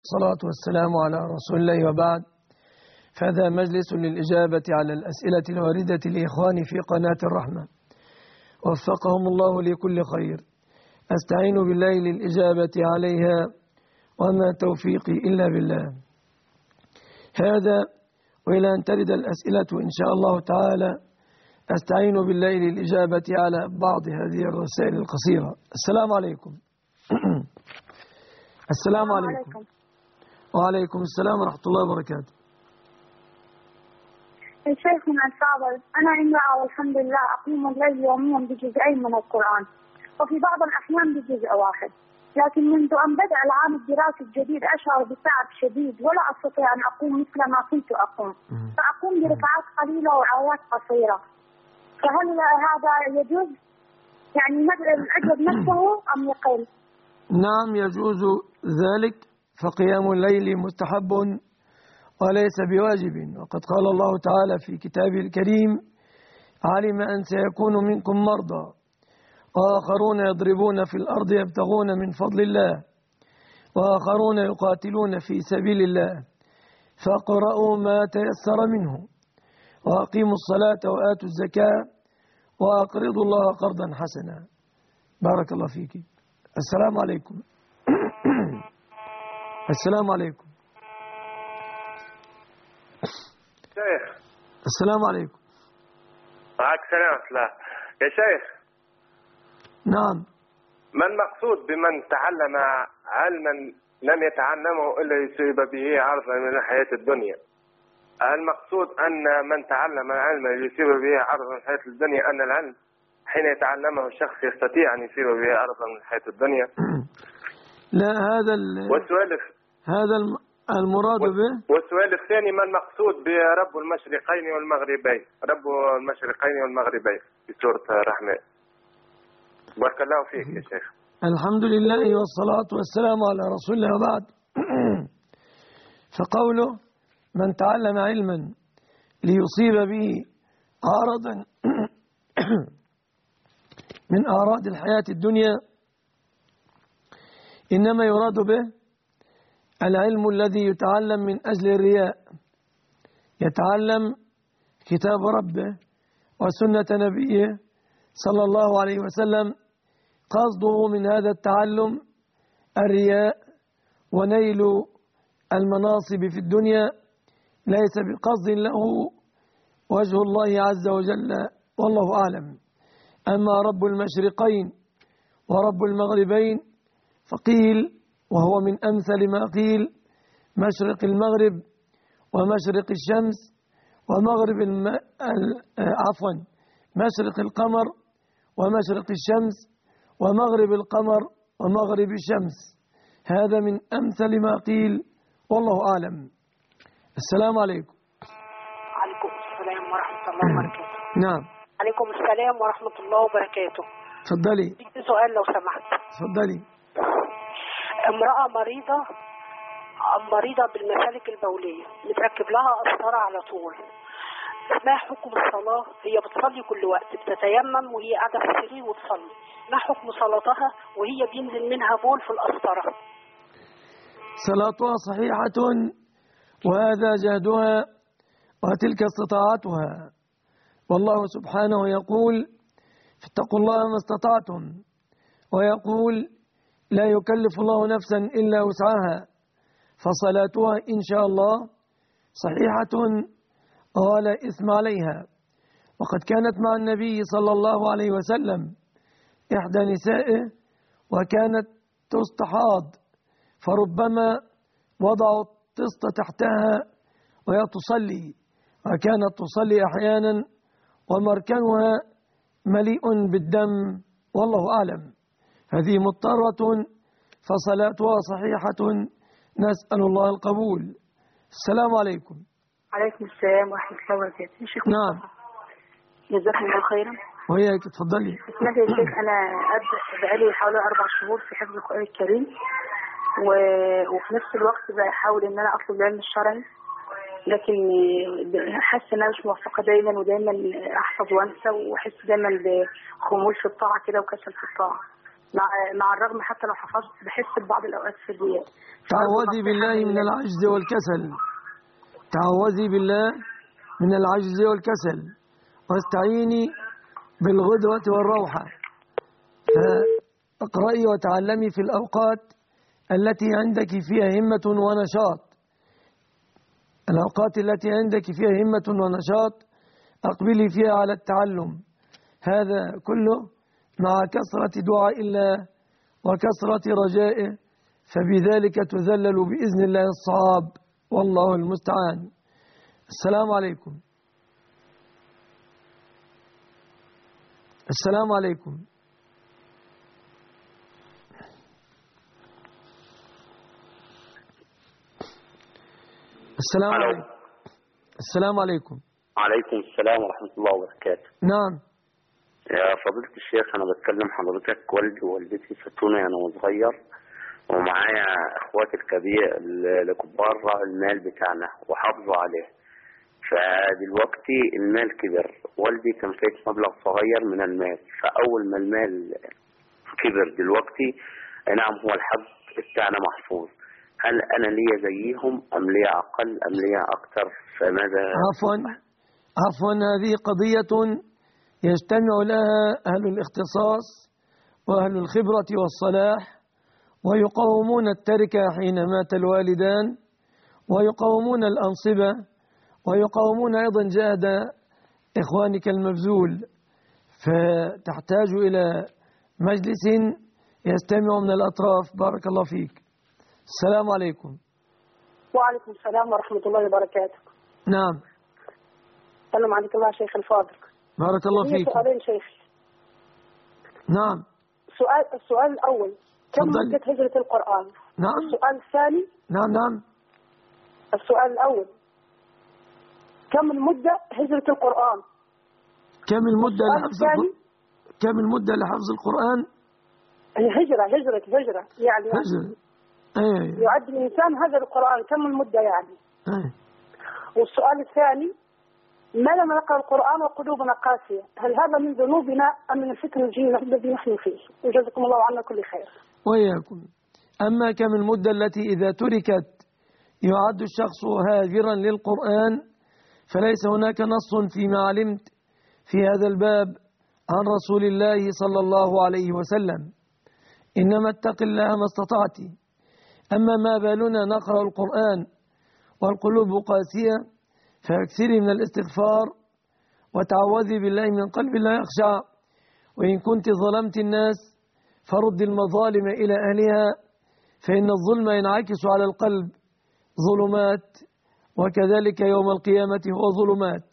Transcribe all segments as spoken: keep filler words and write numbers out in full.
الصلاة والسلام على رسول الله وبعد. فهذا مجلس للإجابة على الأسئلة الواردة لإخواني في قناة الرحمة، وفقهم الله لكل خير. أستعين بالله للإجابة عليها وما توفيقي إلا بالله. هذا وإلى أن ترد الأسئلة إن شاء الله تعالى أستعين بالله للإجابة على بعض هذه الرسائل القصيرة. السلام عليكم. السلام عليكم. وعليكم السلام ورحمة الله وبركاته. شيخنا الفاضل، أنا امرأة والحمد لله أقوم الليل يوميا بجزئين من القرآن، وفي بعض الأحيان بجزء واحد، لكن منذ أن بدأ العام الدراسي الجديد أشعر بتعب شديد ولا أستطيع أن أقوم مثل ما كنت أقوم، فأقوم بركعات قليلة وآيات قصيرة، فهل هذا يجوز؟ يعني الأجر نفسه أم يقل؟ نعم يجوز ذلك، فقيام الليل مستحب وليس بواجب، وقد قال الله تعالى في كتابه الكريم: علم أن سيكون منكم مرضى وآخرون يضربون في الأرض يبتغون من فضل الله وآخرون يقاتلون في سبيل الله فاقرؤوا ما تيسر منه وأقيموا الصلاة وآتوا الزكاة وأقرضوا الله قرضا حسنا. بارك الله فيك. السلام عليكم. السلام عليكم. شيخ السلام عليكم. معك سلام. لا يا شيخ، نعم. ما المقصود بمن تعلم علما لم يتعلمه إلا يصيب به عرضا من الحياة الدنيا؟ المقصود أن من تعلم علما يصيب به عرضا من الحياة الدنيا أن العلم حين يتعلمه الشخص يستطيع أن يصيب به عرضا من الحياة الدنيا؟ لا، هذا والسؤال هذا المراد به. والسؤال الثاني: ما المقصود برب المشرقين والمغربين؟ رب المشرقين والمغربين في سورة الرحمن. بارك الله فيك يا شيخ. الحمد لله والصلاة والسلام على رسول الله وبعد. فقوله من تعلم علما ليصيب به عارضا من أعراض الحياة الدنيا، إنما يراد به العلم الذي يتعلم من أجل الرياء، يتعلم كتاب ربه وسنة نبيه صلى الله عليه وسلم، قصده من هذا التعلم الرياء ونيل المناصب في الدنيا، ليس بقصد له وجه الله عز وجل، والله أعلم. أما رب المشرقين ورب المغربين فقيل، وهو من أمثل ما قيل، مشرق المغرب ومشرق الشمس ومغرب الم... عفوا مشرق القمر ومشرق الشمس ومغرب القمر ومغرب الشمس. هذا من أمثل ما قيل، والله أعلم. السلام عليكم. عليكم السلام ورحمة الله وبركاته. نعم. عليكم السلام ورحمة الله وبركاته. تفضلي. سؤال لو سمحت. تفضلي. امرأة مريضة مريضة بالمسالك البولية، متركب لها قسطرة على طول، ما حكم الصلاة؟ هي بتصلي كل وقت، بتتيمم وهي قاعدة في السرير وتصلي، ما حكم صلاتها وهي بينزل منها بول في القسطرة؟ صلاتها صحيحة، وهذا جهدها وتلك استطاعتها، والله سبحانه يقول: فاتقوا الله ما استطعتم، ويقول: لا يكلف الله نفسا إلا وسعها، فصلاتها إن شاء الله صحيحة ولا إثم عليها. وقد كانت مع النبي صلى الله عليه وسلم إحدى نسائه وكانت تستحاض، فربما وضعوا الطست تحتها وهي تصلي، وكانت تصلي أحيانا ومركنها مليء بالدم، والله أعلم. هذه مضطرة فصلاتها صحيحة، نسأل الله القبول. السلام عليكم. عليكم السلام ورحمة الله وبركاته. شيخ نعم. جزاكم الله خيرا. وياك، تفضلي. اسمعي يا شيخ، أنا أبدأ بقالي حوالي أربع شهور في حفظ القرآن الكريم، و... وفي نفس الوقت بحاول إن أنا أطلب العلم الشرعي، لكن حاسة إن أنا مش موفقة دايما، ودايما أحفظ وأنسى، وأحس دايما بخمول في الطاعة كده وكسل في الطاعة. مع مع الرغم حتى لو حفظت بحس ببعض الأوقات سلبيات. تعوذي بالله من العجز والكسل، تعوذي بالله من العجز والكسل، واستعيني بالغدوة والروحة. فاقرأي وتعلمي في الأوقات التي عندك فيها همة ونشاط، الأوقات التي عندك فيها همة ونشاط أقبلي فيها على التعلم. هذا كله مع كثرة دعاء الله وكثرة رجائه، فبذلك تذلل بإذن الله الصعاب، والله المستعان. السلام عليكم. السلام عليكم. السلام عليكم. السلام عليكم. عليكم السلام ورحمة الله وبركاته. نعم. يا فضيلة الشيخ، أنا بتكلم حضرتك والدي ووالدتي فتوني أنا وصغير، ومعايا إخواتي الكبير الكبار راعوا المال بتاعنا وحافظوا عليه. فدلوقتي المال كبر، والدي كان فايت مبلغ صغير من المال، فأول ما المال كبر دلوقتي نعم هو الحق بتاعنا محفوظ، هل أنا ليا زيهم أم ليا أقل أم ليا أكثر؟ فماذا؟ عفوا عفوا هذه قضية يجتمع لها أهل الاختصاص وأهل الخبرة والصلاح، ويقومون التركة حين مات الوالدان، ويقومون الأنصبة، ويقومون أيضا جهد إخوانك المبذول. فتحتاج إلى مجلس يستمع من الأطراف. بارك الله فيك. السلام عليكم. وعليكم السلام ورحمة الله وبركاته. نعم. السلام عليكم الله شيخ الفاضل. بارك الله فيك. سؤالين شيخي. نعم. سؤال السؤال الأول، كم تفضل. مدة هجرة القرآن؟ نعم. السؤال الثاني. نعم نعم. السؤال الأول، كم المدة هجرة القرآن؟ كم المدة لحفظ القرآن؟ كم المدة لحفظ القرآن؟ هجرة هجرة هجرة يعني هجرة. أيه. يعد الإنسان هجر القرآن، كم المدة يعني؟ أيه. والسؤال الثاني، ما لم نقرأ القرآن وقلوبنا قاسية، هل هذا من ذنوبنا أم من الفتن الجيل الذي نحن فيه؟ وجزاكم الله عنا كل خير. وإياكم. أما كم المدة التي إذا تركت يعد الشخص هاجرا للقرآن، فليس هناك نص فيما علمت في هذا الباب عن رسول الله صلى الله عليه وسلم، إنما اتق الله ما استطعت. أما ما بالنا نقرأ القرآن والقلوب قاسية، فاكثري من الاستغفار وتعوذي بالله من قلب لا يخشع. وإن كنت ظلمت الناس فرد المظالم إلى أهلها، فإن الظلم ينعكس على القلب ظلمات، وكذلك يوم القيامة هو ظلمات.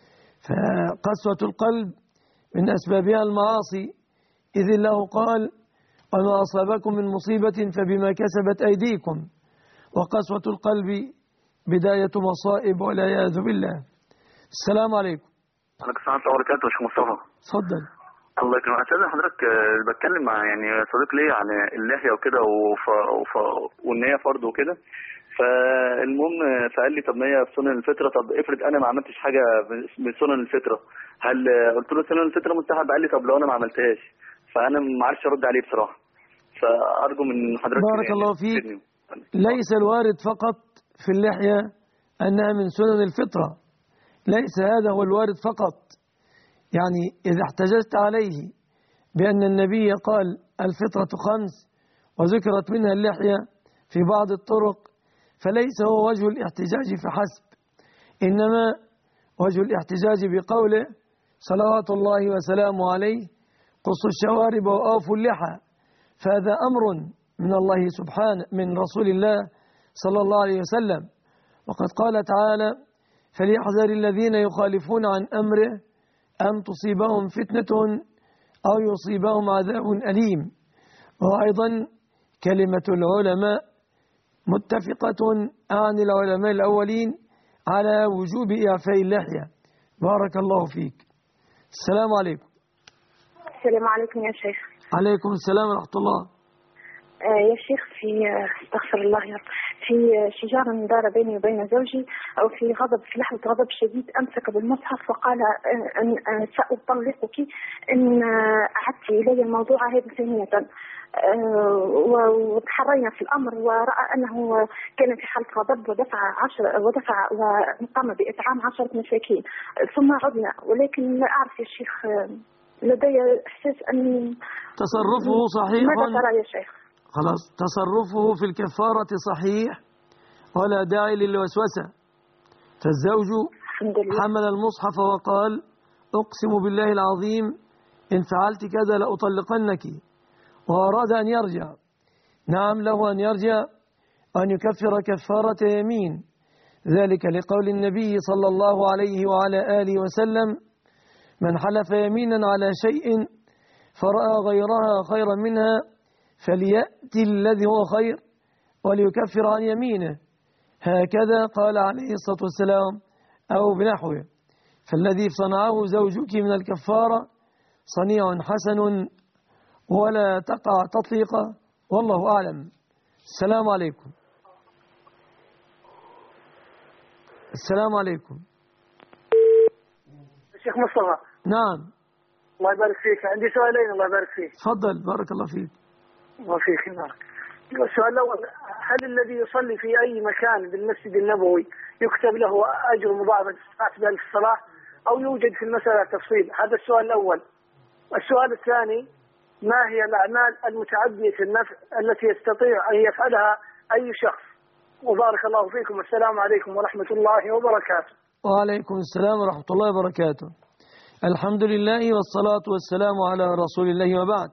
فقسوة القلب من أسبابها المعاصي، إذ الله قال: وما أصابكم من مصيبة فبما كسبت أيديكم. وقسوة القلب بداية مصائب والعياذ بالله. السلام عليكم. عليكم السلام ورحمة الله وبركاته. شيخ مصطفى. تفضل. الله يكرمك. أستاذ حضرتك بتكلم مع يعني صديق لي عن اللحية وكده وف... وف... وإن هي فرض وكده، فالمهم فقال لي طب ما هي في سنن الفطرة، طب افرض أنا ما عملتش حاجة من سنن الفطرة، هل قلت له سنن الفطرة مستحب؟ قال لي طب لو أنا ما عملتهاش، فأنا ما عرفش أرد عليه بصراحة، فأرجو من حضرتك. بارك يعني الله فيك. ليس الوارد فقط في اللحية أنها من سنن الفطرة، ليس هذا هو الوارد فقط. يعني إذا احتجزت عليه بأن النبي قال الفطرة خمس وذكرت منها اللحية في بعض الطرق، فليس هو وجه الاحتجاج فحسب، إنما وجه الاحتجاج بقوله صلوات الله وسلامه عليه: قصوا الشوارب وآفوا اللحى. فهذا أمر من الله سبحانه من رسول الله صلى الله عليه وسلم. وقد قال تعالى: فليحذر الذين يخالفون عن أمره أن تصيبهم فتنة أو يصيبهم عذاب أليم. وأيضا كلمة العلماء متفقة عن العلماء الأولين على وجوب إعفاء اللحية. بارك الله فيك. السلام عليكم. السلام عليكم يا شيخ. عليكم السلام ورحمة الله. آه يا شيخ، في استغفر الله يا رب، في في شجار دار بيني وبين زوجي، أو في غضب في لحظة غضب شديد أمسك بالمصحف وقال أن سأطلقك إن أعدت إلي الموضوع هذا ثانية. وتحرينا في الأمر، ورأى أنه كان في حالة غضب ودفع عشر ودفع وقام بإطعام عشرة مساكين. ثم عدنا، ولكن لا أعرف يا شيخ، لدي إحساس أن تصرفه صحيح. ماذا ترى يا شيخ؟ خلاص، تصرفه في الكفارة صحيح ولا داعي للوسوسة. فالزوج حمل المصحف وقال: أقسم بالله العظيم إن فعلت كذا لأطلقنك، وأراد أن يرجع. نعم، له أن يرجع، أن يكفر كفارة يمين، ذلك لقول النبي صلى الله عليه وعلى آله وسلم: من حلف يمينا على شيء فرأى غيرها خيرا منها فليأتي الذي هو خير وليكفر عن يمينه. هكذا قال عليه الصلاة والسلام أو بنحوه. فالذي صنعه زوجك من الكفارة صنيع حسن ولا تقع تطليقة، والله أعلم. السلام عليكم. السلام عليكم. الشيخ مصطفى. نعم. الله يبارك فيك، عندي سؤالين. الله يبارك فيك. تفضل، بارك الله فيك. الله فيك يبارك. السؤال الأول: هل الذي يصلي في أي مكان بالمسجد النبوي يكتب له أجر مضاعف أتباع الصلاة، أو يوجد في المسألة تفصيل؟ هذا السؤال الأول. السؤال الثاني: ما هي الأعمال المتعدية النفع التي يستطيع أن يفعلها أي شخص؟ وبارك الله فيكم، والسلام عليكم ورحمة الله وبركاته. وعليكم السلام ورحمة الله وبركاته. الحمد لله والصلاة والسلام على رسول الله، وبعد.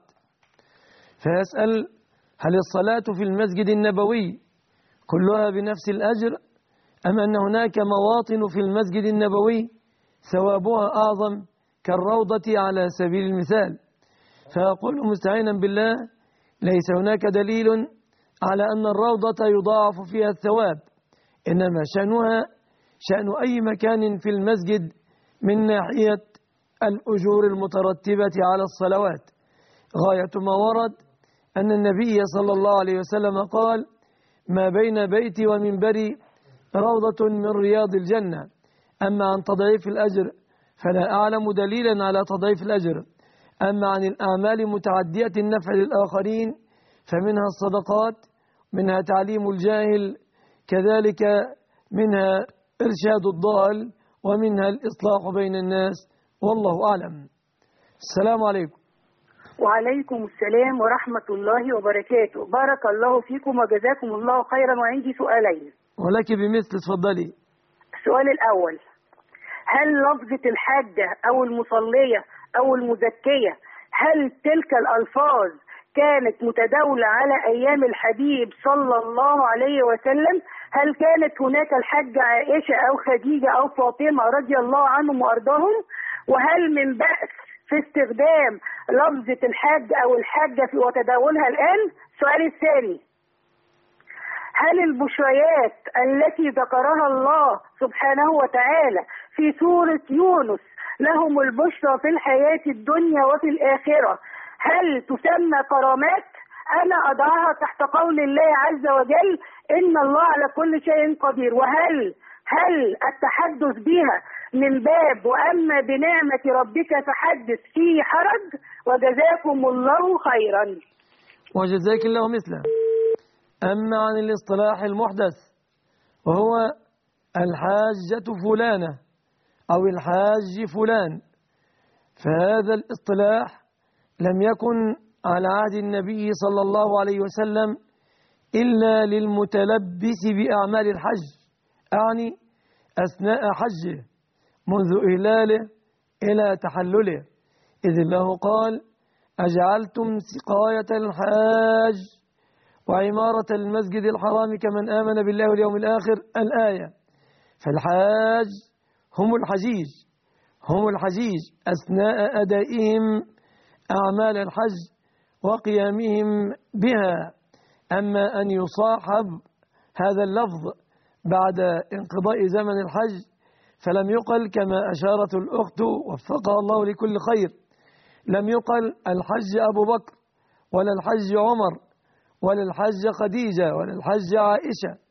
فيسأل: هل الصلاة في المسجد النبوي كلها بنفس الأجر، أم أن هناك مواطن في المسجد النبوي ثوابها أعظم كالروضة على سبيل المثال؟ فأقول مستعينا بالله: ليس هناك دليل على أن الروضة يضاعف فيها الثواب، إنما شأنها شأن أي مكان في المسجد من ناحية الأجور المترتبة على الصلوات. غاية ما ورد أن النبي صلى الله عليه وسلم قال: ما بين بيتي ومنبري روضة من رياض الجنة. أما عن تضعيف الأجر فلا أعلم دليلا على تضعيف الأجر. أما عن الأعمال متعدية النفع للآخرين فمنها الصدقات، منها تعليم الجاهل، كذلك منها إرشاد الضال، ومنها الإصلاح بين الناس، والله أعلم. السلام عليكم. وعليكم السلام ورحمة الله وبركاته. بارك الله فيكم وجزاكم الله خيرا. وعندي سؤالين. ولك بمثل، تفضلي. السؤال الأول: هل لفظة الحاجة أو المصلية أو المزكية، هل تلك الألفاظ كانت متداولة على أيام الحبيب صلى الله عليه وسلم؟ هل كانت هناك الحاجة عائشة أو خديجة أو فاطمة رضي الله عنهم وأرضاهم؟ وهل من بأس في استخدام لفظة الحاج أو الحاجة في وتداولها الآن؟ السؤال الثاني: هل البشريات التي ذكرها الله سبحانه وتعالى في سورة يونس لهم البشرى في الحياة الدنيا وفي الآخرة، هل تسمى كرامات؟ أنا أضعها تحت قول الله عز وجل: إن الله على كل شيء قدير. وهل هل التحدث بها من باب وأما بنعمة ربك فحدث فيه حرج؟ وجزاكم الله خيرا. وجزاك الله مثله. أما عن الاصطلاح المحدث وهو الحاجة فلانة أو الحاج فلان، فهذا الاصطلاح لم يكن على عهد النبي صلى الله عليه وسلم إلا للمتلبس بأعمال الحج، أعني أثناء حجه منذ إهلاله إلى تحلله، إذ الله قال: أجعلتم سقاية الحاج وعمارة المسجد الحرام كمن آمن بالله واليوم الآخر، الآية. فالحاج هم الحجيج هم الحجيج أثناء أدائهم أعمال الحج وقيامهم بها. أما أن يصاحب هذا اللفظ بعد انقضاء زمن الحج فلم يقل، كما أشارت الأخت وفقها الله لكل خير، لم يقل الحج أبو بكر ولا الحج عمر ولا الحج خديجة ولا الحج عائشة،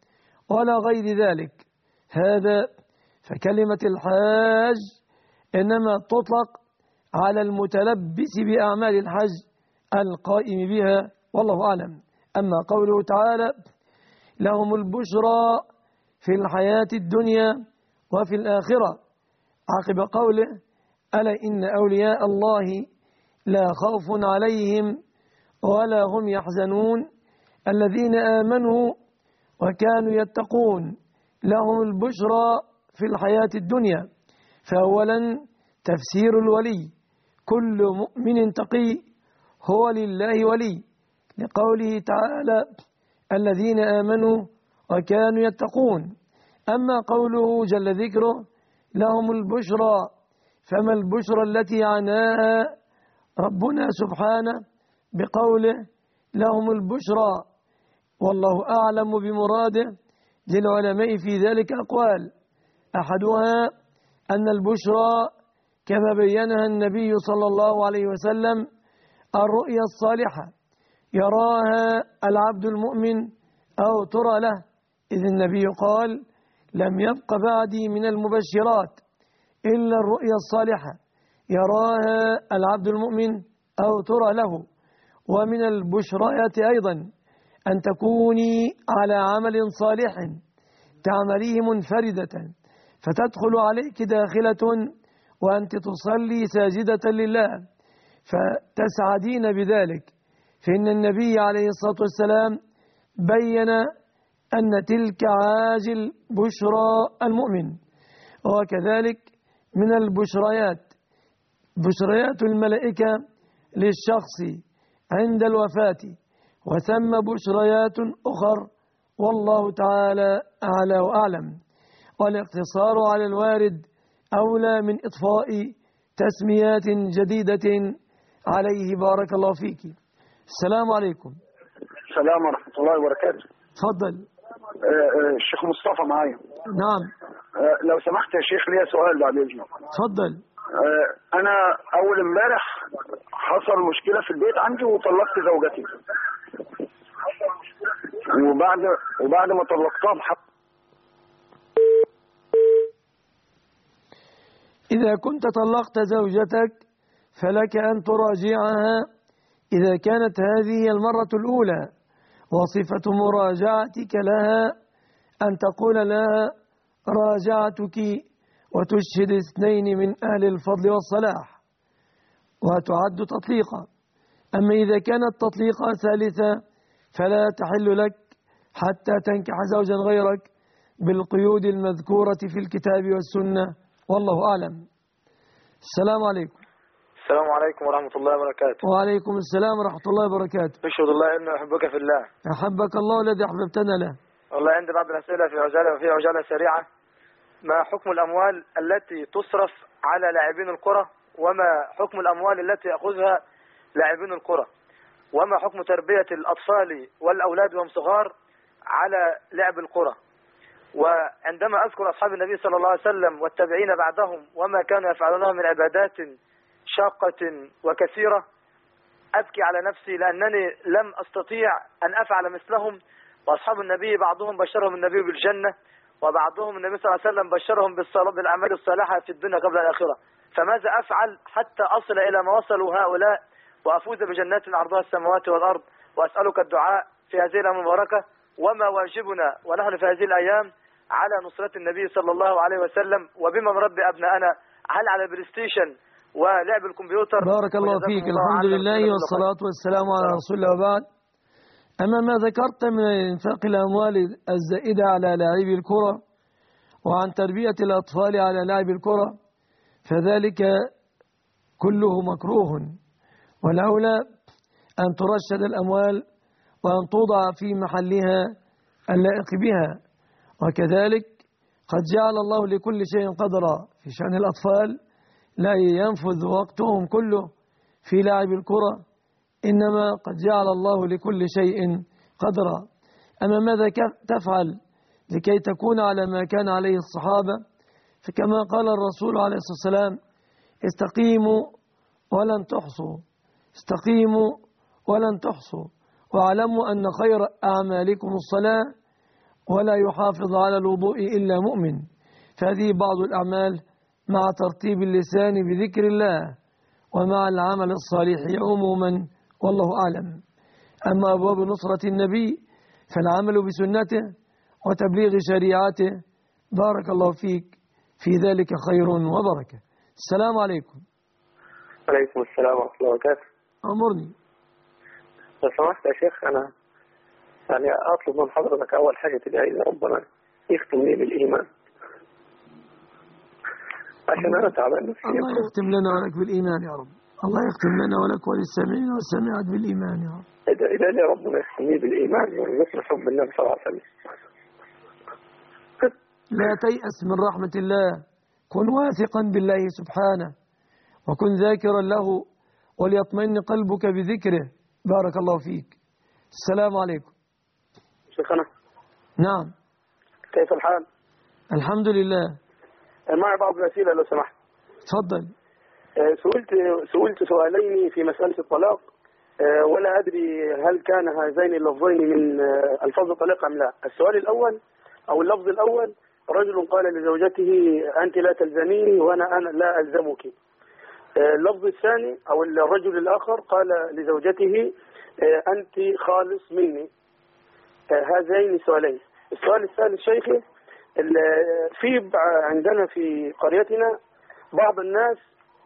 ولا غير ذلك. هذا فكلمة الحاج إنما تطلق على المتلبس بأعمال الحج القائم بها، والله أعلم. أما قوله تعالى لهم البشرى في الحياة الدنيا وفي الآخرة عقب قوله ألا إن أولياء الله لا خوف عليهم ولا هم يحزنون الذين آمنوا وكانوا يتقون لهم البشرى في الحياة الدنيا. فأولا تفسير الولي كل مؤمن تقي هو لله ولي، لقوله تعالى الذين آمنوا وكانوا يتقون. أما قوله جل ذكره لهم البشرى، فما البشرى التي عناها ربنا سبحانه بقوله لهم البشرى؟ والله أعلم بمراده، للعلماء في ذلك أقوال. أحدها أن البشرى كما بينها النبي صلى الله عليه وسلم الرؤيا الصالحة يراها العبد المؤمن أو ترى له، إذ النبي قال لم يبق بعدي من المبشرات إلا الرؤيا الصالحة يراها العبد المؤمن أو ترى له. ومن البشريات أيضا أن تكوني على عمل صالح تعمليه منفردة فتدخل عليك داخلة وأنت تصلي ساجدة لله فتسعدين بذلك، فإن النبي عليه الصلاة والسلام بين أن تلك عاجل بشرى المؤمن. وكذلك من البشريات بشريات الملائكة للشخص عند الوفاة، وثم بشريات أخر والله تعالى أعلى وأعلم. والاقتصار على الوارد أولى من إطفاء تسميات جديدة عليه. بارك الله فيك. السلام عليكم. السلام ورحمة الله وبركاته. تفضل. الشيخ مصطفى معايا. نعم. لو سمحت يا شيخ ليا سؤال بعد إذنك. تفضل. أنا أول امبارح حصل مشكلة في البيت عندي وطلقت زوجتي، وبعد وبعد ما طلقتها بحق. إذا كنت طلقت زوجتك فلك أن تراجعها إذا كانت هذه المرة الأولى، وصفة مراجعتك لها أن تقول لها راجعتك وتشهد اثنين من أهل الفضل والصلاح وتعد تطليقا. أما إذا كانت تطليقا ثالثة فلا تحل لك حتى تنكح زوجا غيرك بالقيود المذكورة في الكتاب والسنة، والله أعلم. السلام عليكم. السلام عليكم ورحمة الله وبركاته. وعليكم السلام ورحمة الله وبركاته. أشهد الله إني أحبك في الله. أحبك الله الذي أحببتنا له. والله عندي بعض الأسئلة في عجالة في عجالة سريعة. ما حكم الأموال التي تصرف على لاعبين الكرة، وما حكم الأموال التي يأخذها لاعبين الكرة، وما حكم تربية الأطفال والأولاد وهم صغار على لعب الكرة؟ وعندما أذكر أصحاب النبي صلى الله عليه وسلم والتابعين بعدهم وما كانوا يفعلونه من عبادات شاقة وكثيرة أبكي على نفسي، لأنني لم أستطيع أن أفعل مثلهم. وأصحاب النبي بعضهم بشرهم النبي بالجنة، وبعضهم النبي صلى الله عليه وسلم بشرهم بالصلاة بالأعمال الصالحة في الدنيا قبل الآخرة. فماذا أفعل حتى أصل إلى ما وصلوا هؤلاء وأفوز بجنات عرضها السماوات والأرض؟ وأسألك الدعاء في هذه الأيام المباركة، وما واجبنا ونحن في هذه الأيام على نصرة النبي صلى الله عليه وسلم، وبما نربي أبناءنا، هل على البلاي ستيشن ولعب الكمبيوتر؟ بارك الله فيك. الحمد لله والصلاة والسلام على رسول الله. وبعد، أما ما ذكرت من إنفاق الأموال الزائدة على لاعبي الكرة وعن تربية الأطفال على لاعبي الكرة فذلك كله مكروه، والأولى أن ترشد الأموال وأن توضع في محلها اللائق بها. وكذلك قد جعل الله لكل شيء قدرا. في شأن الأطفال لا ينفذ وقتهم كله في لعب الكرة، إنما قد جعل الله لكل شيء قدرا. أما ماذا تفعل لكي تكون على ما كان عليه الصحابة؟ فكما قال الرسول عليه الصلاة والسلام استقيموا ولن تحصوا، استقيموا ولن تحصوا، واعلموا أن خير أعمالكم الصلاة، ولا يحافظ على الوضوء إلا مؤمن. فهذه بعض الأعمال مع ترتيب اللسان بذكر الله ومع العمل الصالح عموما، والله أعلم. أما أبواب نصرة النبي فالعمل بسنته وتبليغ شريعته، بارك الله فيك، في ذلك خير وبركة. السلام عليكم. عليكم السلام ورحمة الله وبركاته. أمرني. لو سمحت يا شيخ، أنا يعني أطلب من حضرتك أول حاجة تدعي لي ربنا يختم لي بالإيمان، عشان أنا تعبان نفسيا. الله يختم لنا ولك بالإيمان يا رب. الله يختم لنا ولك وللسامعين والسامعات بالإيمان يا رب. ادعي لي ربنا يختم لي بالإيمان ويرزقنا حب النبي صلى الله عليه وسلم. لا تيأس من رحمة الله، كن واثقا بالله سبحانه وكن ذاكرا له وليطمئن قلبك بذكره، بارك الله فيك. السلام عليكم. شيخنا. نعم. كيف الحال؟ الحمد لله. معي بعض الأسئلة لو سمحت. تفضل. سئلت سئلت سؤالين في مسألة الطلاق، ولا أدري هل كان هذين اللفظين من ألفاظ الطلاق أم لا. السؤال الأول أو اللفظ الأول: رجل قال لزوجته أنت لا تلزميني وأنا أنا لا ألزمك. اللفظ الثاني أو الرجل الآخر قال لزوجته أنت خالص مني. هذين سؤالين. السؤال الثالث شيخي، في عندنا في قريتنا بعض الناس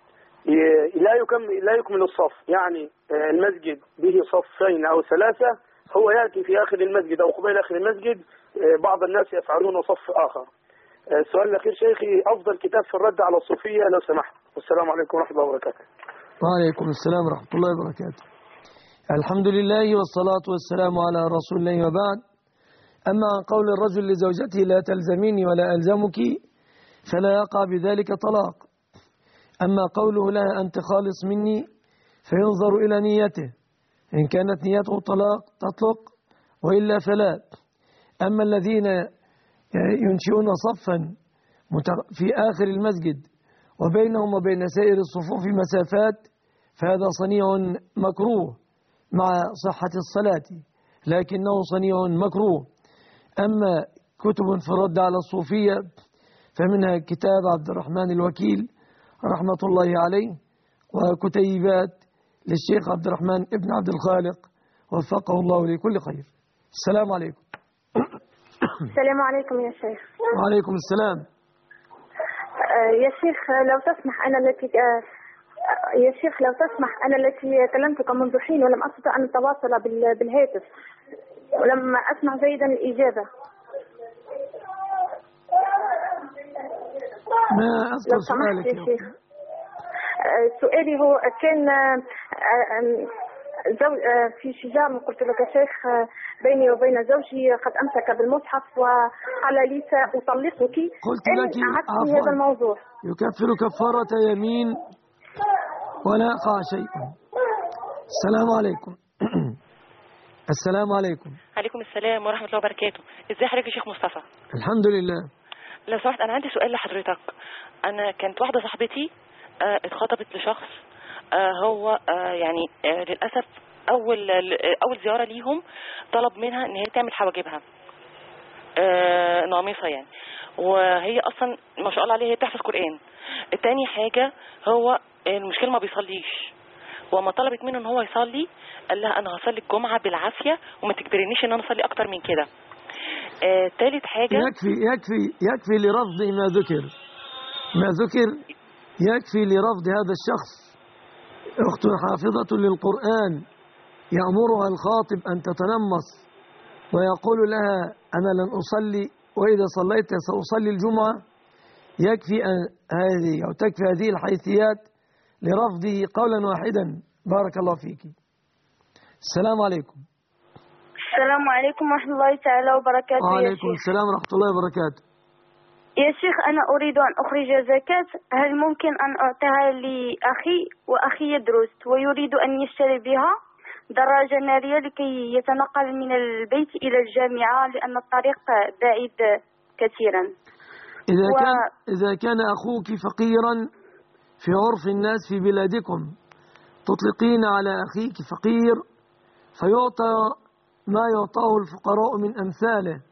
لا يكمل لا يكمل الصف، يعني المسجد به صفين أو ثلاثة، هو يأتي في آخر المسجد أو قبيل آخر المسجد بعض الناس يفعلون صف آخر. السؤال الأخير شيخي: أفضل كتاب في الرد على الصوفية لو سمحت. والسلام عليكم ورحمة الله وبركاته. وعليكم السلام ورحمة الله وبركاته. الحمد لله والصلاة والسلام على رسول الله، وبعد. أما عن قول الرجل لزوجته لا تلزميني ولا ألزمك فلا يقع بذلك طلاق. أما قوله لها أنت خالص مني فينظر إلى نيته، إن كانت نيته طلاق تطلق وإلا فلا. أما الذين ينشئون صفا في آخر المسجد وبينهم وبين سائر الصفوف مسافات فهذا صنيع مكروه مع صحة الصلاة، لكنه صنيع مكروه. أما كتب في الرد على الصوفية فمنها كتاب عبد الرحمن الوكيل رحمة الله عليه، وكتيبات للشيخ عبد الرحمن ابن عبد الخالق وفقه الله لكل خير. السلام عليكم. السلام عليكم يا شيخ. وعليكم السلام. آه يا شيخ لو تسمح، أنا التي آه يا شيخ لو تسمح أنا التي كلمتك منذ حين ولم أستطع أن أتواصل بالهاتف ولم أسمع جيدا الإجابة. ما أذكر سؤالك يا شيخ. سؤالي هو كان في شجار قلت لك يا شيخ بيني وبين زوجي قد أمسك بالمصحف وقال لي سأطلقك، قلت لك عن هذا الموضوع يكفر كفارة يمين ولا يقع شيء. السلام عليكم. السلام عليكم. عليكم السلام ورحمة الله وبركاته. ازي حضرتك يا شيخ مصطفى؟ الحمد لله. لو سمحت أنا عندي سؤال لحضرتك. أنا كانت واحدة صاحبتي آه اتخطبت لشخص آه هو آه يعني آه للأسف أول أول زيارة ليهم طلب منها إن هي تعمل حواجبها آه ناقصة يعني، وهي أصلا ما شاء الله عليها هي بتحفظ قرآن. التاني حاجة هو المشكلة ما بيصليش، وما طلبت منه إن هو يصلي قال لها أنا هصلي الجمعة بالعافية وما تجبرنيش إن أنا أصلي أكتر من كده. آه ثالث حاجة يكفي يكفي يكفي لرفض ما ذكر ما ذكر يكفي لرفض هذا الشخص. أخت حافظة للقرآن يأمرها الخاطب أن تتنمص ويقول لها أنا لن أصلي وإذا صليت سأصلي الجمعة، يكفي أن هذه أو تكفي هذه الحيثيات لرفضه قولا واحدا. بارك الله فيك. السلام عليكم. السلام عليكم ورحمة الله تعالى وبركاته. وعليكم السلام ورحمة الله وبركاته. يا شيخ أنا أريد أن أخرج زكاة، هل ممكن أن أعطيها لأخي وأخي يدرس ويريد أن يشتري بها دراجة نارية لكي يتنقل من البيت إلى الجامعة لأن الطريق بعيد كثيرا. إذا و... كان إذا كان أخوك فقيرا في عرف الناس في بلادكم تطلقين على أخيك فقير فيعطى ما يعطاه الفقراء من أمثاله،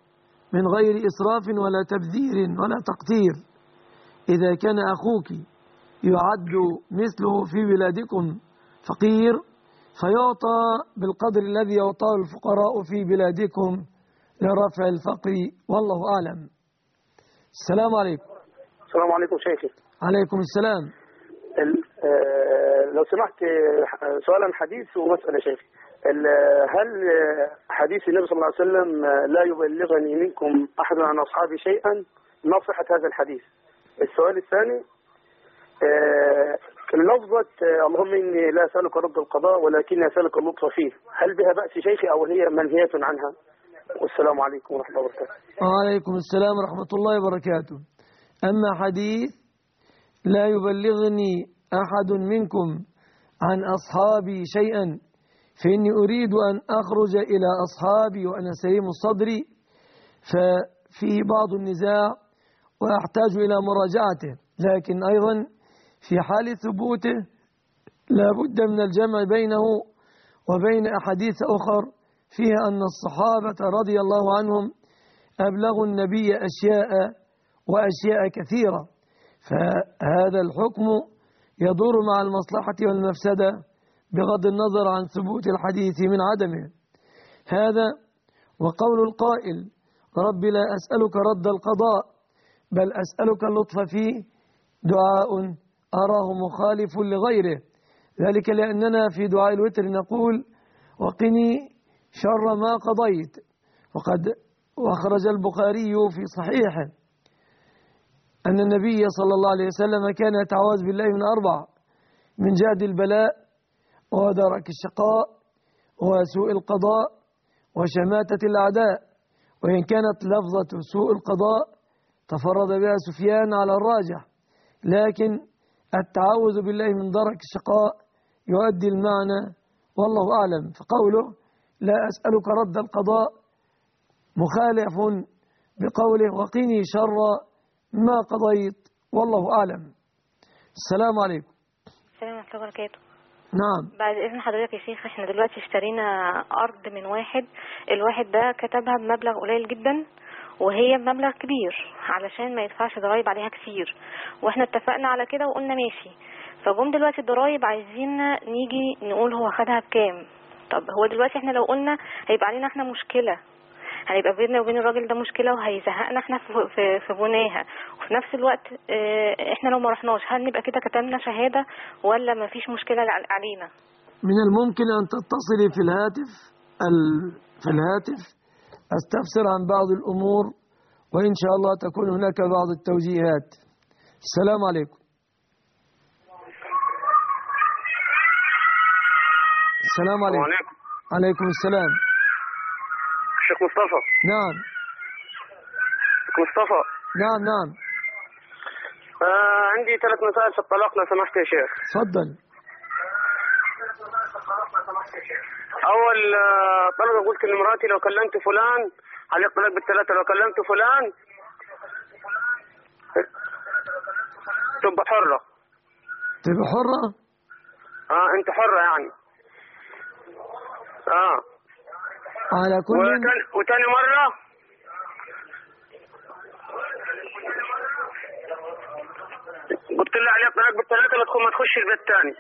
من غير إسراف ولا تبذير ولا تقتير. إذا كان أخوك يعد مثله في بلادكم فقير فيعطى بالقدر الذي يعطاه الفقراء في بلادكم لرفع الفقر، والله أعلم. السلام عليكم. السلام عليكم شيخي. عليكم السلام. ال- آه، لو سمحت آه، سؤالا حديث ومسألة شيخي. ال- هل آه، حديث النبي صلى الله عليه وسلم آه، لا يبلغني منكم أحد عن أصحابي شيئا، ما صحة هذا الحديث؟ السؤال الثاني آه، لفظة آه، اللهم إني لا أسألك رد القضاء ولكني أسألك اللطف فيه، هل بها بأس شيخي أو هي منهية عنها؟ والسلام عليكم ورحمة الله وبركاته. وعليكم السلام ورحمة الله وبركاته. أما حديث لا يبلغني أحد منكم عن أصحابي شيئا فإني أريد أن أخرج إلى أصحابي وأنا سليم الصدر، ففي بعض النزاع وأحتاج إلى مراجعته، لكن أيضا في حال ثبوته لا بد من الجمع بينه وبين أحاديث أخر فيها أن الصحابة رضي الله عنهم أبلغوا النبي أشياء وأشياء كثيرة، فهذا الحكم يدور مع المصلحة والمفسدة بغض النظر عن ثبوت الحديث من عدمه. هذا وقول القائل رب لا أسألك رد القضاء بل أسألك اللطف فيه دعاء أراه مخالف لغيره، ذلك لأننا في دعاء الوتر نقول وقني شر ما قضيت، وقد وأخرج البخاري في صحيحه أن النبي صلى الله عليه وسلم كان يتعوذ بالله من أربع: من جهد البلاء ودرك الشقاء وسوء القضاء وشماتة الأعداء. وإن كانت لفظة سوء القضاء تفرد بها سفيان على الراجح، لكن التعوذ بالله من درك الشقاء يؤدي المعنى والله أعلم. فقوله لا أسألك رد القضاء مخالف بقوله وقني شر ما قضيت والله أعلم. السلام عليكم. السلام ورحمة الله وبركاته. نعم. بعد إذن حضرتك يا شيخ، احنا دلوقتي اشترينا أرض من واحد، الواحد ده كتبها بمبلغ قليل جدا وهي بمبلغ كبير علشان ما يدفعش ضرايب عليها كتير، واحنا اتفقنا على كده وقلنا ماشي. فجم دلوقتي الضرايب عايزين نيجي نقول هو خدها بكام. طب هو دلوقتي احنا لو قلنا هيبقى علينا احنا مشكلة، هيبقى بيننا وبين الراجل ده مشكلة وهيزهقنا احنا في, في, في بناها، وفي نفس الوقت اه احنا لو ما رحناش هل نبقى كده كتبنا شهادة ولا ما فيش مشكلة علينا؟ من الممكن أن تتصلي في الهاتف ال... في الهاتف أستفسر عن بعض الأمور وإن شاء الله تكون هناك بعض التوجيهات. السلام عليكم. السلام عليكم. عليكم السلام. شيخ مصطفى. نعم. شيخ مصطفى. نعم نعم. آه عندي ثلاث مسائل في الطلاق لو سمحت يا شيخ. تفضل. أول آه طلب قلت لمراتي لو كلمت فلان على الطلاق بالثلاثة، لو كلمت فلان تبقى حرة. تبقى حرة؟ اه انت حرة يعني. اه على كل وتاني, وتاني مرة قلت لها عليه الطلاق بالثلاثة ما تكون ما تخش البيت تاني.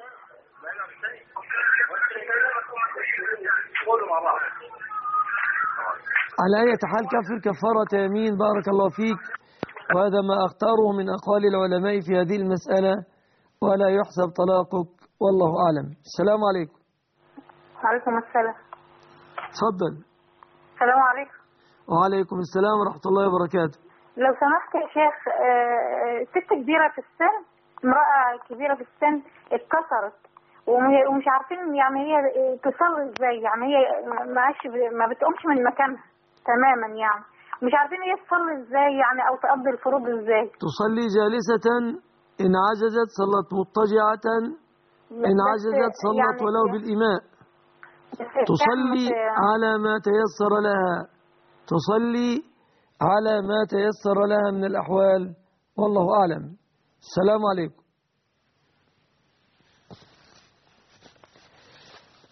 على أي حال كفر كفارة يمين. بارك الله فيك، وهذا ما أختاره من أقوال العلماء في هذه المسألة، ولا يحسب طلاقك والله أعلم. السلام عليكم. وعليكم السلام. تفضل. السلام عليكم. وعليكم السلام ورحمة الله وبركاته. لو سمحت يا شيخ، ست كبيرة في السن، امرأة كبيرة في السن اتكسرت ومش عارفين يعني هي تصلي ازاي، يعني هي معاش ما بتقومش من مكانها تماما، يعني مش عارفين هي تصلي ازاي يعني او تقضي الفروض ازاي. تصلي جالسة، إن عجزت صلت مضطجعة، إن عجزت صلت يعني ولو بالإيماء. تصلي على ما تيسر لها، تصلي على ما تيسر لها من الأحوال والله أعلم. السلام عليكم.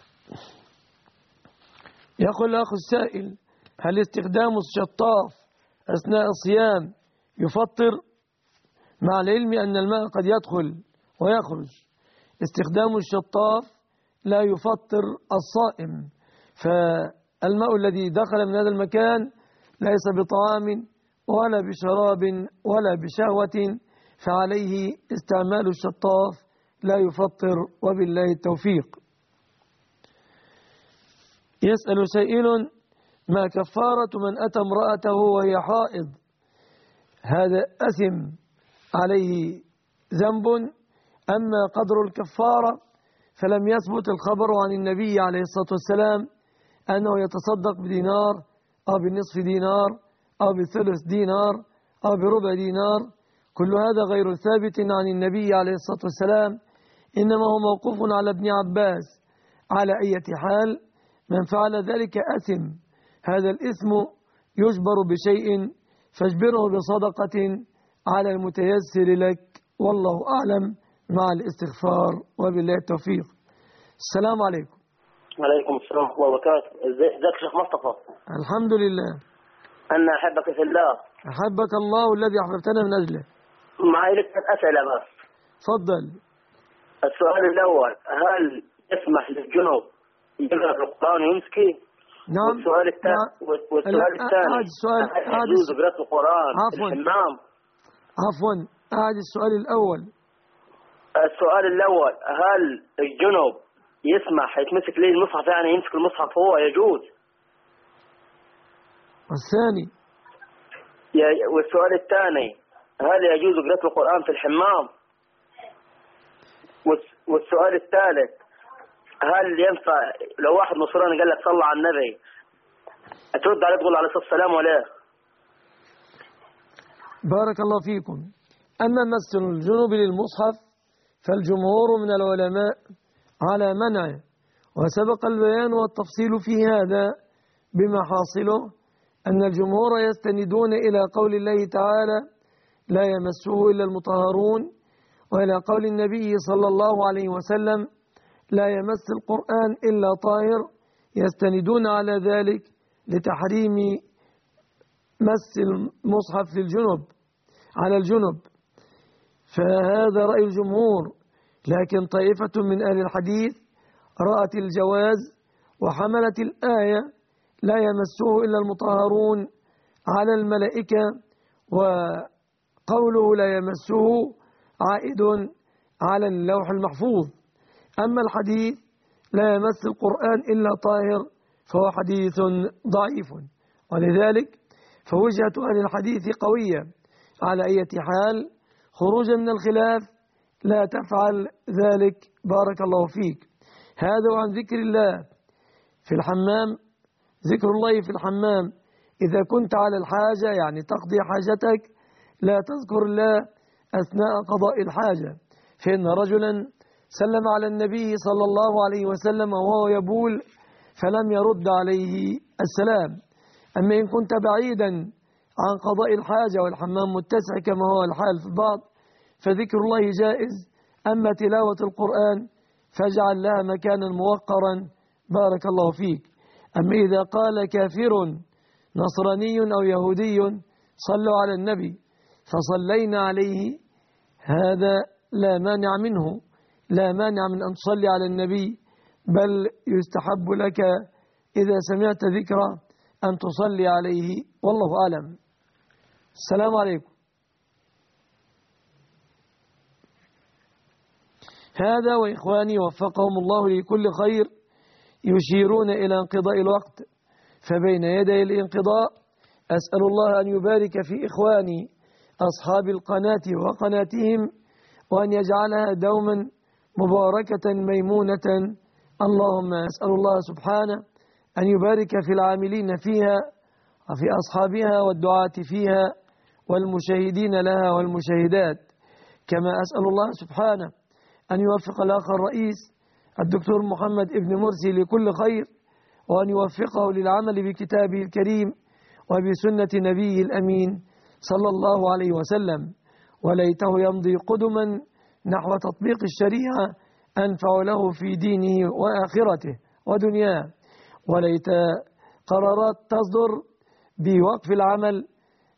يقول الأخ السائل هل استخدام الشطاف أثناء الصيام يفطر، مع العلم أن الماء قد يدخل ويخرج. استخدام الشطاف لا يفطر الصائم، فالماء الذي دخل من هذا المكان ليس بطعام ولا بشراب ولا بشهوة، فعليه استعمال الشطاف لا يفطر، وبالله التوفيق. يسأل سائل: ما كفارة من أتى امرأته وهي حائض؟ هذا أثم عليه ذنب. أما قدر الكفارة فلم يثبت الخبر عن النبي عليه الصلاة والسلام أنه يتصدق بدينار أو بنصف دينار أو بثلث دينار أو بربع دينار. كل هذا غير ثابت عن النبي عليه الصلاة والسلام، إنما هو موقوف على ابن عباس. على أي حال من فعل ذلك أثم، هذا الإثم يجبر بشيء، فاجبره بصدقة على المتيسر لك، والله أعلم، مع الاستغفار، وبالله التوفيق. السلام عليكم. وعليكم السلام ورحمة الله وبركاته. ازيك شيخ مصطفى؟ الحمد لله. أنا أحبك في الله. أحبك الله الذي أحببتنا من أجله. معي لك أسئلة بس. تفضل. السؤال الأول: هل يسمح للجنوب يقرأ القرآن ويمسكي؟ نعم. والسؤال الثاني والسؤال الثاني هل يجوز قراءة القرآن في الحمام؟ عفوا، أعد السؤال الأول. السؤال الأول: هل الجنوب يسمح يتمسك ليه المصحف، يعني يمسك المصحف هو يجوز؟ والثاني؟ والسؤال الثاني: هل يجوز قراءة القرآن في الحمام؟ والسؤال الثالث: هل ينفع لو واحد نصراني قال لك صلى على النبي ترد عليه تقول عليه الصلاة والسلام ولا؟ بارك الله فيكم. أما مس الجنوب للمصحف فالجمهور من العلماء على منعه، وسبق البيان والتفصيل في هذا، بما حاصله أن الجمهور يستندون إلى قول الله تعالى: لا يمسه إلا المطهرون، وإلى قول النبي صلى الله عليه وسلم: لا يمس القرآن إلا طاهر، يستندون على ذلك لتحريم مس المصحف للجنب على الجنب، فهذا رأي الجمهور. لكن طائفة من أهل الحديث رأت الجواز وحملت الآية لا يمسه إلا المطهرون على الملائكة، وقوله لا يمسه عائد على اللوح المحفوظ. أما الحديث لا يمس القرآن إلا طاهر فهو حديث ضعيف، ولذلك فوجهة أهل الحديث قوية. على أي حال خروجا من الخلاف لا تفعل ذلك، بارك الله فيك. هذا عن ذكر الله في الحمام. ذكر الله في الحمام إذا كنت على الحاجة، يعني تقضي حاجتك، لا تذكر الله أثناء قضاء الحاجة، فإن رجلا سلم على النبي صلى الله عليه وسلم وهو يبول فلم يرد عليه السلام. أما إن كنت بعيدا عن قضاء الحاجة والحمام متسع كما هو الحال في البعض فذكر الله جائز. أما تلاوة القرآن فاجعل لها مكانا موقرا، بارك الله فيك. أما إذا قال كافر نصراني أو يهودي صلوا على النبي فصلينا عليه، هذا لا مانع منه، لا مانع من أن تصلي على النبي، بل يستحب لك إذا سمعت ذكره أن تصلي عليه، والله أعلم. السلام عليكم. هذا وإخواني وفقهم الله لكل خير يشيرون إلى انقضاء الوقت، فبين يدي الانقضاء أسأل الله أن يبارك في إخواني أصحاب القناة وقناتهم، وأن يجعلها دوما مباركة ميمونة. اللهم أسأل الله سبحانه أن يبارك في العاملين فيها وفي أصحابها والدعاة فيها والمشاهدين لها والمشاهدات، كما أسأل الله سبحانه أن يوفق الأخ الرئيس الدكتور محمد ابن مرسي لكل خير، وأن يوفقه للعمل بكتابه الكريم وبسنة نبيه الأمين صلى الله عليه وسلم، وليته يمضي قدما نحو تطبيق الشريعة أنفع له في دينه وآخرته ودنياه، وليت قرارات تصدر بوقف العمل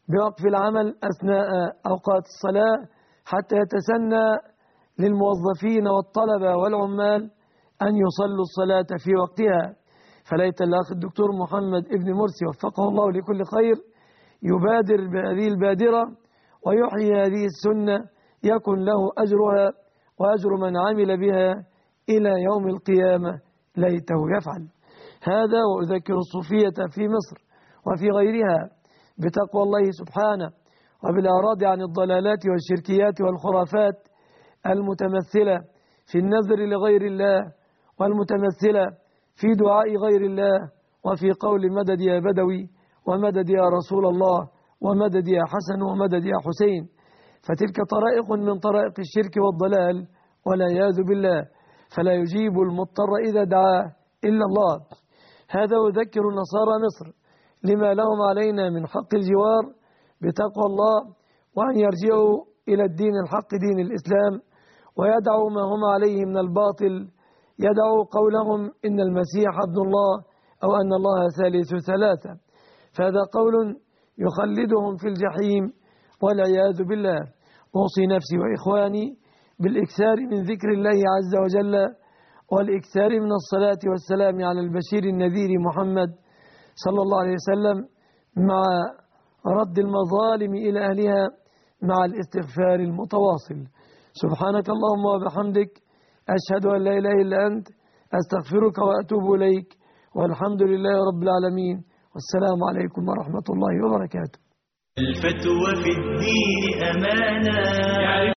بوقف العمل أثناء أوقات الصلاة حتى يتسنى للموظفين والطلبة والعمال أن يصلوا الصلاة في وقتها. فليت الأخ الدكتور محمد ابن مرسي وفقه الله لكل خير يبادر بهذه البادرة ويحيي هذه السنة، يكن له أجرها وأجر من عمل بها إلى يوم القيامة، ليته يفعل هذا. وأذكر الصوفية في مصر وفي غيرها بتقوى الله سبحانه وبالإعراض عن الضلالات والشركيات والخرافات المتمثلة في النذر لغير الله والمتمثلة في دعاء غير الله وفي قول مدد يا بدوي ومدد يا رسول الله ومدد يا حسن ومدد يا حسين. فتلك طرائق من طرائق الشرك والضلال والعياذ بالله، فلا يجيب المضطر إذا دعاه إلا الله. هذا يذكر نصارى مصر لما لهم علينا من حق الجوار بتقوى الله، وأن يرجعوا إلى الدين الحق دين الإسلام ويدعوا ما هم عليه من الباطل، يدعوا قولهم إن المسيح ابن الله أو أن الله ثالث ثلاثة، فهذا قول يخلدهم في الجحيم والعياذ بالله. أوصي نفسي وإخواني بالإكثار من ذكر الله عز وجل والإكثار من الصلاة والسلام على البشير النذير محمد صلى الله عليه وسلم، مع رد المظالم إلى أهلها مع الاستغفار المتواصل. سبحانك اللهم وبحمدك، أشهد أن لا إله إلا أنت، أستغفرك وأتوب إليك، والحمد لله رب العالمين، والسلام عليكم ورحمة الله وبركاته. الفتوى في الدين أمانة.